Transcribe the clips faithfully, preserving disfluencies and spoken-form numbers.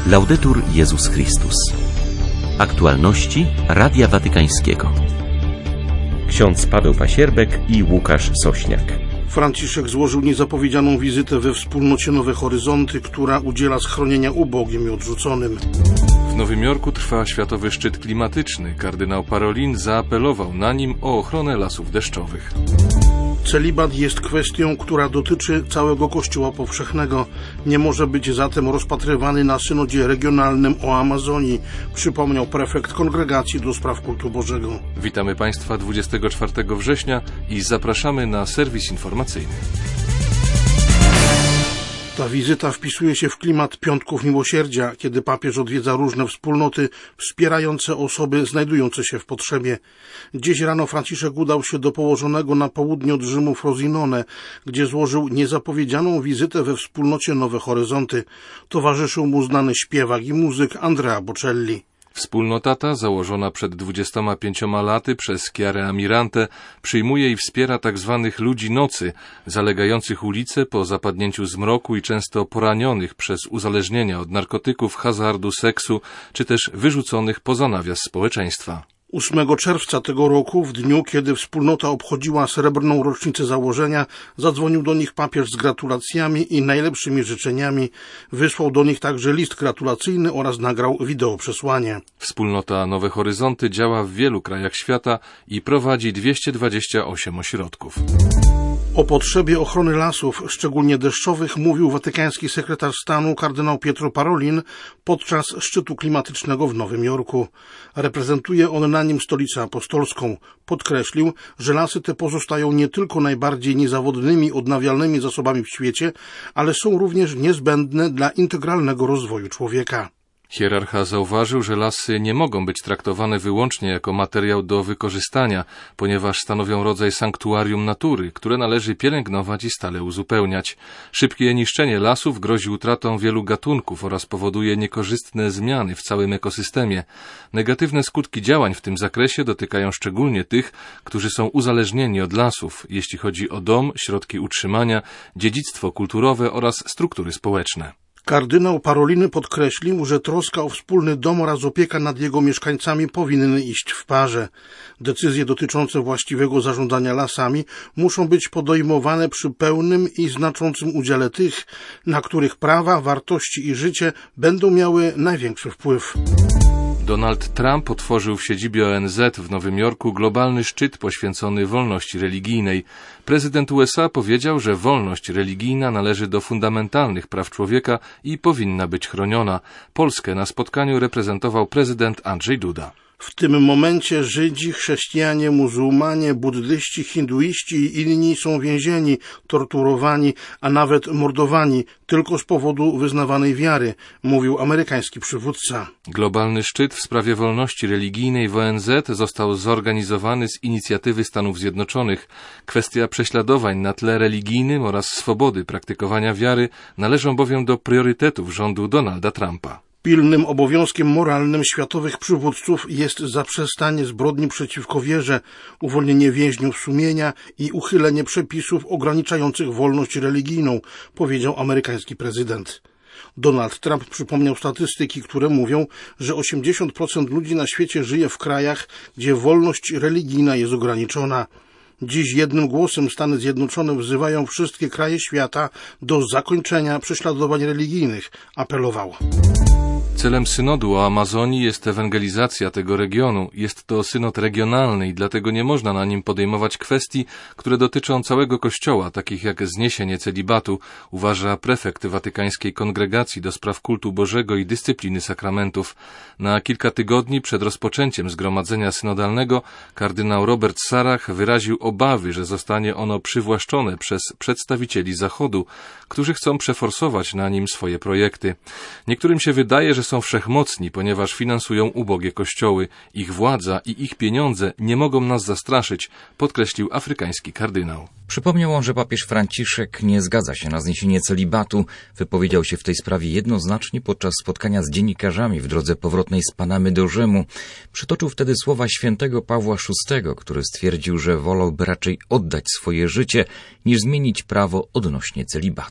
Laudetur Jezus Chrystus. Aktualności Radia Watykańskiego. Ksiądz Paweł Pasierbek i Łukasz Sośniak. Franciszek złożył niezapowiedzianą wizytę we wspólnocie Nowe Horyzonty, która udziela schronienia ubogim i odrzuconym. W Nowym Jorku trwa Światowy Szczyt Klimatyczny. Kardynał Parolin zaapelował na nim o ochronę lasów deszczowych. Celibat jest kwestią, która dotyczy całego Kościoła powszechnego. Nie może być zatem rozpatrywany na synodzie regionalnym o Amazonii, przypomniał prefekt Kongregacji do Spraw Kultu Bożego. Witamy Państwa dwudziestego czwartego września i zapraszamy na serwis informacyjny. Ta wizyta wpisuje się w klimat Piątków Miłosierdzia, kiedy papież odwiedza różne wspólnoty wspierające osoby znajdujące się w potrzebie. Dziś rano Franciszek udał się do położonego na południe od Rzymu Frosinone, gdzie złożył niezapowiedzianą wizytę we wspólnocie Nowe Horyzonty. Towarzyszył mu znany śpiewak i muzyk Andrea Bocelli. Wspólnota ta, założona przed dwudziestoma pięcioma laty przez Chiare Amirante, przyjmuje i wspiera tzw. ludzi nocy, zalegających ulice po zapadnięciu zmroku i często poranionych przez uzależnienia od narkotyków, hazardu, seksu, czy też wyrzuconych poza nawias społeczeństwa. ósmego czerwca tego roku, w dniu, kiedy wspólnota obchodziła srebrną rocznicę założenia, zadzwonił do nich papież z gratulacjami i najlepszymi życzeniami. Wysłał do nich także list gratulacyjny oraz nagrał wideoprzesłanie. Wspólnota Nowe Horyzonty działa w wielu krajach świata i prowadzi dwieście dwadzieścia osiem ośrodków. O potrzebie ochrony lasów, szczególnie deszczowych, mówił watykański sekretarz stanu kardynał Pietro Parolin podczas szczytu klimatycznego w Nowym Jorku. Reprezentuje on na nim stolicę apostolską. Podkreślił, że lasy te pozostają nie tylko najbardziej niezawodnymi, odnawialnymi zasobami w świecie, ale są również niezbędne dla integralnego rozwoju człowieka. Hierarcha zauważył, że lasy nie mogą być traktowane wyłącznie jako materiał do wykorzystania, ponieważ stanowią rodzaj sanktuarium natury, które należy pielęgnować i stale uzupełniać. Szybkie niszczenie lasów grozi utratą wielu gatunków oraz powoduje niekorzystne zmiany w całym ekosystemie. Negatywne skutki działań w tym zakresie dotykają szczególnie tych, którzy są uzależnieni od lasów, jeśli chodzi o dom, środki utrzymania, dziedzictwo kulturowe oraz struktury społeczne. Kardynał Parolin podkreślił, że troska o wspólny dom oraz opieka nad jego mieszkańcami powinny iść w parze. Decyzje dotyczące właściwego zarządzania lasami muszą być podejmowane przy pełnym i znaczącym udziale tych, na których prawa, wartości i życie będą miały największy wpływ. Donald Trump otworzył w siedzibie O N Z w Nowym Jorku globalny szczyt poświęcony wolności religijnej. Prezydent U S A powiedział, że wolność religijna należy do fundamentalnych praw człowieka i powinna być chroniona. Polskę na spotkaniu reprezentował prezydent Andrzej Duda. W tym momencie Żydzi, chrześcijanie, muzułmanie, buddyści, hinduiści i inni są więzieni, torturowani, a nawet mordowani tylko z powodu wyznawanej wiary, mówił amerykański przywódca. Globalny szczyt w sprawie wolności religijnej w O N Z został zorganizowany z inicjatywy Stanów Zjednoczonych. Kwestia prześladowań na tle religijnym oraz swobody praktykowania wiary należą bowiem do priorytetów rządu Donalda Trumpa. Pilnym obowiązkiem moralnym światowych przywódców jest zaprzestanie zbrodni przeciwko wierze, uwolnienie więźniów sumienia i uchylenie przepisów ograniczających wolność religijną, powiedział amerykański prezydent. Donald Trump przypomniał statystyki, które mówią, że osiemdziesiąt procent ludzi na świecie żyje w krajach, gdzie wolność religijna jest ograniczona. Dziś jednym głosem Stany Zjednoczone wzywają wszystkie kraje świata do zakończenia prześladowań religijnych, apelował. Celem synodu o Amazonii jest ewangelizacja tego regionu. Jest to synod regionalny i dlatego nie można na nim podejmować kwestii, które dotyczą całego Kościoła, takich jak zniesienie celibatu, uważa prefekt Watykańskiej Kongregacji do Spraw Kultu Bożego i Dyscypliny Sakramentów. Na kilka tygodni przed rozpoczęciem zgromadzenia synodalnego kardynał Robert Sarach wyraził obawy, że zostanie ono przywłaszczone przez przedstawicieli Zachodu, którzy chcą przeforsować na nim swoje projekty. Niektórym się wydaje, że są wszechmocni, ponieważ finansują ubogie kościoły. Ich władza i ich pieniądze nie mogą nas zastraszyć, podkreślił afrykański kardynał. Przypomniał on, że papież Franciszek nie zgadza się na zniesienie celibatu. Wypowiedział się w tej sprawie jednoznacznie podczas spotkania z dziennikarzami w drodze powrotnej z Panamy do Rzymu. Przytoczył wtedy słowa świętego Pawła szóstego, który stwierdził, że wolałby raczej oddać swoje życie, niż zmienić prawo odnośnie celibatu.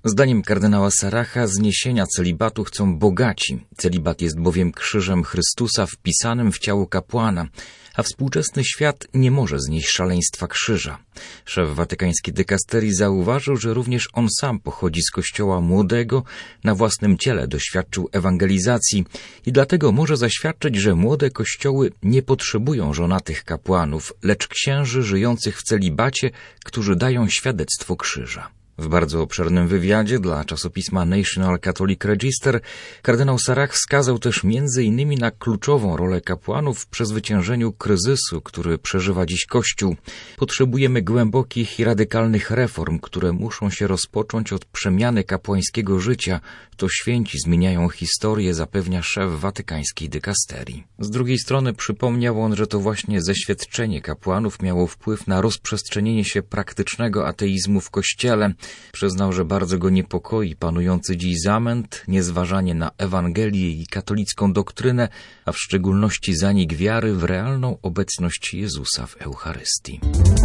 Zdaniem kardynała Saracha zniesienia celibatu chcą bogaci. Celibat jest bowiem krzyżem Chrystusa wpisanym w ciało kapłana, a współczesny świat nie może znieść szaleństwa krzyża. Szef watykańskiej dykasterii zauważył, że również on sam pochodzi z kościoła młodego, na własnym ciele doświadczył ewangelizacji i dlatego może zaświadczyć, że młode kościoły nie potrzebują żonatych kapłanów, lecz księży żyjących w celibacie, którzy dają świadectwo krzyża. W bardzo obszernym wywiadzie dla czasopisma National Catholic Register kardynał Sarach wskazał też między innymi na kluczową rolę kapłanów w przezwyciężeniu kryzysu, który przeżywa dziś Kościół. Potrzebujemy głębokich i radykalnych reform, które muszą się rozpocząć od przemiany kapłańskiego życia. To święci zmieniają historię, zapewnia szef watykańskiej dykasterii. Z drugiej strony przypomniał on, że to właśnie zeświadczenie kapłanów miało wpływ na rozprzestrzenienie się praktycznego ateizmu w Kościele. Przyznał, że bardzo go niepokoi panujący dziś zamęt, niezważanie na Ewangelię i katolicką doktrynę, a w szczególności zanik wiary w realną obecność Jezusa w Eucharystii.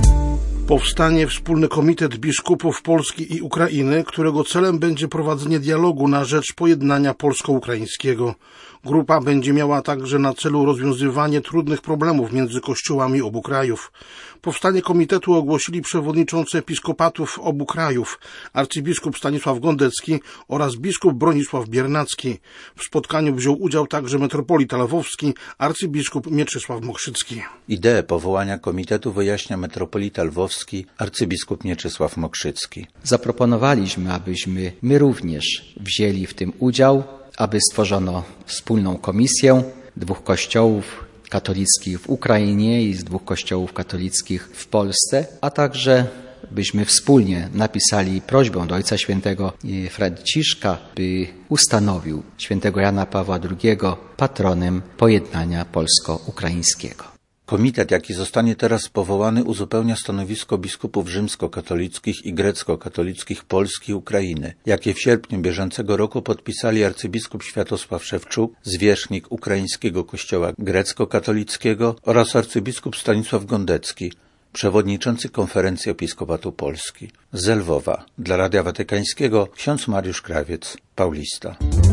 Powstanie wspólny komitet biskupów Polski i Ukrainy, którego celem będzie prowadzenie dialogu na rzecz pojednania polsko-ukraińskiego. Grupa będzie miała także na celu rozwiązywanie trudnych problemów między kościołami obu krajów. Powstanie komitetu ogłosili przewodniczący episkopatów obu krajów, arcybiskup Stanisław Gondecki oraz biskup Bronisław Biernacki. W spotkaniu wziął udział także metropolita lwowski, arcybiskup Mieczysław Mokrzycki. Ideę powołania komitetu wyjaśnia metropolita lwowski, arcybiskup Mieczysław Mokrzycki. Zaproponowaliśmy, abyśmy my również wzięli w tym udział, aby stworzono wspólną komisję dwóch kościołów katolickich w Ukrainie i z dwóch kościołów katolickich w Polsce, a także byśmy wspólnie napisali prośbę do Ojca Świętego Franciszka, by ustanowił świętego Jana Pawła drugiego patronem pojednania polsko-ukraińskiego. Komitet, jaki zostanie teraz powołany, uzupełnia stanowisko biskupów rzymskokatolickich i grecko-katolickich Polski i Ukrainy, jakie w sierpniu bieżącego roku podpisali arcybiskup Światosław Szewczuk, zwierzchnik Ukraińskiego Kościoła Grecko-Katolickiego oraz arcybiskup Stanisław Gondecki, przewodniczący Konferencji Episkopatu Polski. Z Lwowa dla Radia Watykańskiego ksiądz Mariusz Krawiec, Paulista.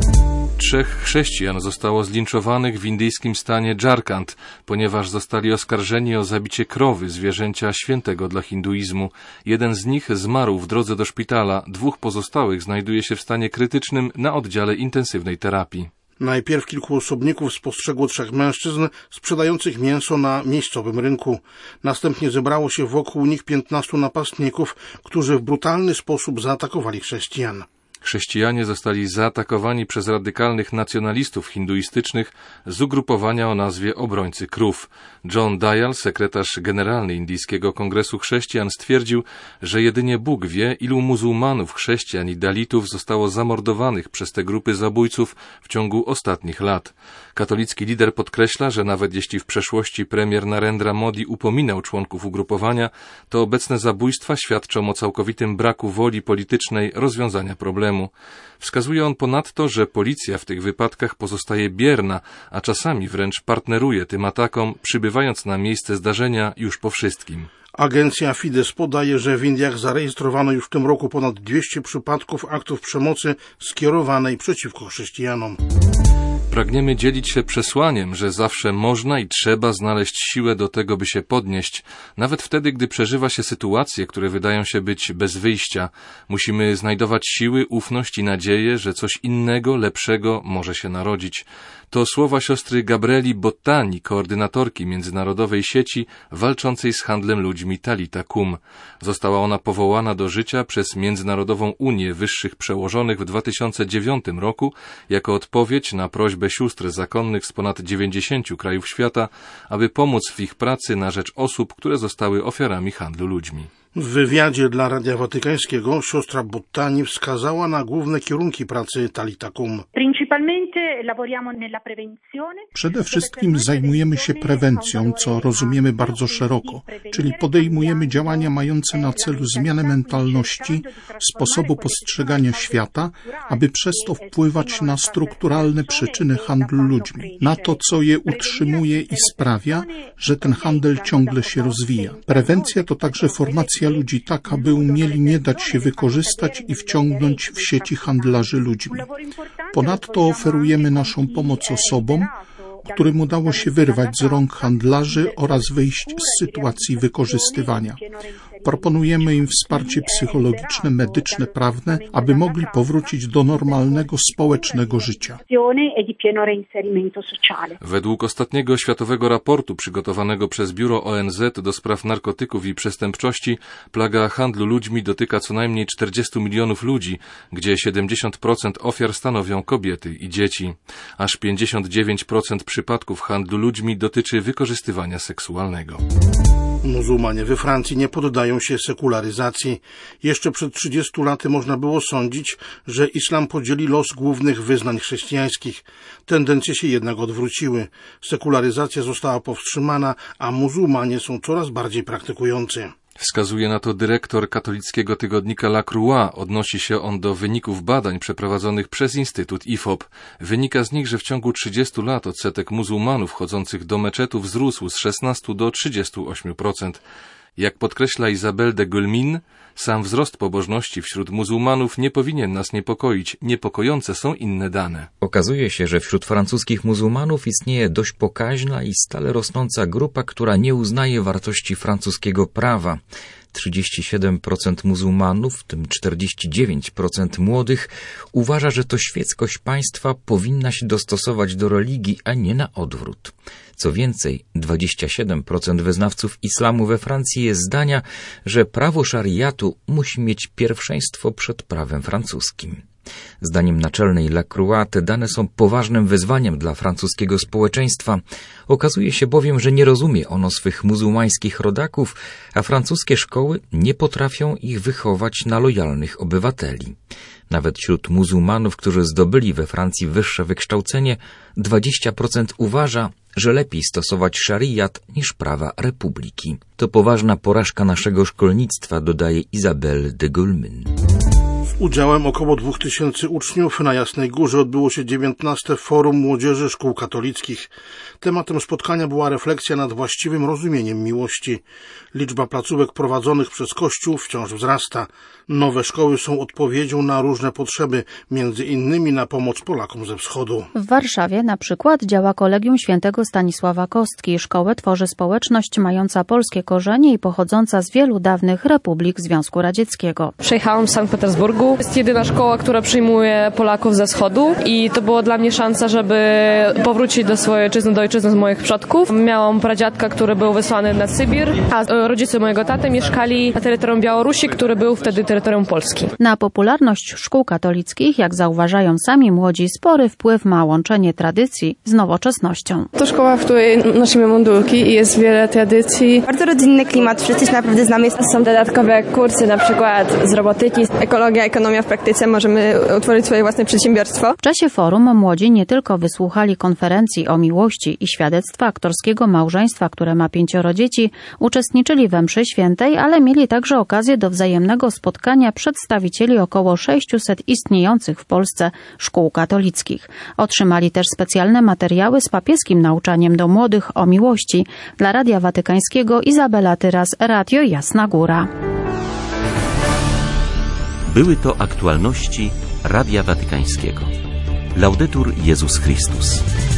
Trzech chrześcijan zostało zlinczowanych w indyjskim stanie Dżarkand, ponieważ zostali oskarżeni o zabicie krowy, zwierzęcia świętego dla hinduizmu. Jeden z nich zmarł w drodze do szpitala, dwóch pozostałych znajduje się w stanie krytycznym na oddziale intensywnej terapii. Najpierw kilku osobników spostrzegło trzech mężczyzn sprzedających mięso na miejscowym rynku. Następnie zebrało się wokół nich piętnastu napastników, którzy w brutalny sposób zaatakowali chrześcijan. Chrześcijanie zostali zaatakowani przez radykalnych nacjonalistów hinduistycznych z ugrupowania o nazwie Obrońcy Krów. John Dayal, sekretarz generalny Indyjskiego Kongresu Chrześcijan, stwierdził, że jedynie Bóg wie, ilu muzułmanów, chrześcijan i dalitów zostało zamordowanych przez te grupy zabójców w ciągu ostatnich lat. Katolicki lider podkreśla, że nawet jeśli w przeszłości premier Narendra Modi upominał członków ugrupowania, to obecne zabójstwa świadczą o całkowitym braku woli politycznej rozwiązania problemu. Wskazuje on ponadto, że policja w tych wypadkach pozostaje bierna, a czasami wręcz partneruje tym atakom, przybywając na miejsce zdarzenia już po wszystkim. Agencja Fides podaje, że w Indiach zarejestrowano już w tym roku ponad dwieście przypadków aktów przemocy skierowanej przeciwko chrześcijanom. Pragniemy dzielić się przesłaniem, że zawsze można i trzeba znaleźć siłę do tego, by się podnieść, nawet wtedy, gdy przeżywa się sytuacje, które wydają się być bez wyjścia. Musimy znajdować siły, ufność i nadzieję, że coś innego, lepszego może się narodzić. To słowa siostry Gabrieli Bottani, koordynatorki międzynarodowej sieci walczącej z handlem ludźmi Talita Kum. Została ona powołana do życia przez Międzynarodową Unię Wyższych Przełożonych w dwa tysiące dziewiątym roku jako odpowiedź na prośbę sióstr zakonnych z ponad dziewięćdziesięciu krajów świata, aby pomóc w ich pracy na rzecz osób, które zostały ofiarami handlu ludźmi. W wywiadzie dla Radia Watykańskiego siostra Bottani wskazała na główne kierunki pracy Talita Kum. Przede wszystkim zajmujemy się prewencją, co rozumiemy bardzo szeroko, czyli podejmujemy działania mające na celu zmianę mentalności, sposobu postrzegania świata, aby przez to wpływać na strukturalne przyczyny handlu ludźmi, na to, co je utrzymuje i sprawia, że ten handel ciągle się rozwija. Prewencja to także formacja motywacja ludzi taka, by umieli nie dać się wykorzystać i wciągnąć w sieci handlarzy ludźmi. Ponadto oferujemy naszą pomoc osobom, którym udało się wyrwać z rąk handlarzy oraz wyjść z sytuacji wykorzystywania. Proponujemy im wsparcie psychologiczne, medyczne, prawne, aby mogli powrócić do normalnego społecznego życia. Według ostatniego światowego raportu przygotowanego przez Biuro O N Z do spraw narkotyków i przestępczości, plaga handlu ludźmi dotyka co najmniej czterdzieści milionów ludzi, gdzie siedemdziesiąt procent ofiar stanowią kobiety i dzieci. Aż pięćdziesiąt dziewięć procent przypadków handlu ludźmi dotyczy wykorzystywania seksualnego. Muzułmanie we Francji nie poddają się sekularyzacji. Jeszcze przed trzydziestu laty można było sądzić, że islam podzieli los głównych wyznań chrześcijańskich. Tendencje się jednak odwróciły. Sekularyzacja została powstrzymana, a muzułmanie są coraz bardziej praktykujący. Wskazuje na to dyrektor katolickiego tygodnika La Croix. Odnosi się on do wyników badań przeprowadzonych przez Instytut I F O P. Wynika z nich, że w ciągu trzydziestu lat odsetek muzułmanów chodzących do meczetów wzrósł z szesnastu do trzydziestu ośmiu procent. Jak podkreśla Isabelle de Guelmin, sam wzrost pobożności wśród muzułmanów nie powinien nas niepokoić. Niepokojące są inne dane. Okazuje się, że wśród francuskich muzułmanów istnieje dość pokaźna i stale rosnąca grupa, która nie uznaje wartości francuskiego prawa. trzydzieści siedem procent muzułmanów, w tym czterdzieści dziewięć procent młodych, uważa, że to świeckość państwa powinna się dostosować do religii, a nie na odwrót. Co więcej, dwadzieścia siedem procent wyznawców islamu we Francji jest zdania, że prawo szariatu musi mieć pierwszeństwo przed prawem francuskim. Zdaniem naczelnej La Croix te dane są poważnym wyzwaniem dla francuskiego społeczeństwa. Okazuje się bowiem, że nie rozumie ono swych muzułmańskich rodaków, a francuskie szkoły nie potrafią ich wychować na lojalnych obywateli. Nawet wśród muzułmanów, którzy zdobyli we Francji wyższe wykształcenie, dwadzieścia procent uważa, że lepiej stosować szariat niż prawa republiki. To poważna porażka naszego szkolnictwa, dodaje Isabelle de Guelmin. Z udziałem około dwóch tysięcy uczniów na Jasnej Górze odbyło się dziewiętnaste Forum Młodzieży Szkół Katolickich. Tematem spotkania była refleksja nad właściwym rozumieniem miłości. Liczba placówek prowadzonych przez Kościół wciąż wzrasta. Nowe szkoły są odpowiedzią na różne potrzeby, między innymi na pomoc Polakom ze wschodu. W Warszawie na przykład działa Kolegium Świętego Stanisława Kostki. Szkołę tworzy społeczność mająca polskie korzenie i pochodząca z wielu dawnych republik Związku Radzieckiego. Przyjechałam z Sankt Petersburgu. Jest jedyna szkoła, która przyjmuje Polaków ze wschodu i to była dla mnie szansa, żeby powrócić do swojej ojczyzny, do ojczyzny z moich przodków. Miałam pradziadka, który był wysłany na Sybir, a rodzice mojego taty mieszkali na terytorium Białorusi, który był wtedy terytorium Polski. Na popularność szkół katolickich, jak zauważają sami młodzi, spory wpływ ma łączenie tradycji z nowoczesnością. To szkoła, w której nosimy mundurki i jest wiele tradycji. Bardzo rodzinny klimat, wszyscy się naprawdę znamy. Są dodatkowe kursy, na przykład z robotyki, ekologia, ekonomia w praktyce. Możemy utworzyć swoje własne przedsiębiorstwo. W czasie forum młodzi nie tylko wysłuchali konferencji o miłości i świadectwa aktorskiego małżeństwa, które ma pięcioro dzieci, uczestniczyli we mszy świętej, ale mieli także okazję do wzajemnego spotkania przedstawicieli około sześciuset istniejących w Polsce szkół katolickich. Otrzymali też specjalne materiały z papieskim nauczaniem do młodych o miłości. Dla Radia Watykańskiego Izabela Tyras, Radio Jasna Góra. Były to aktualności Radia Watykańskiego. Laudetur Jezus Chrystus.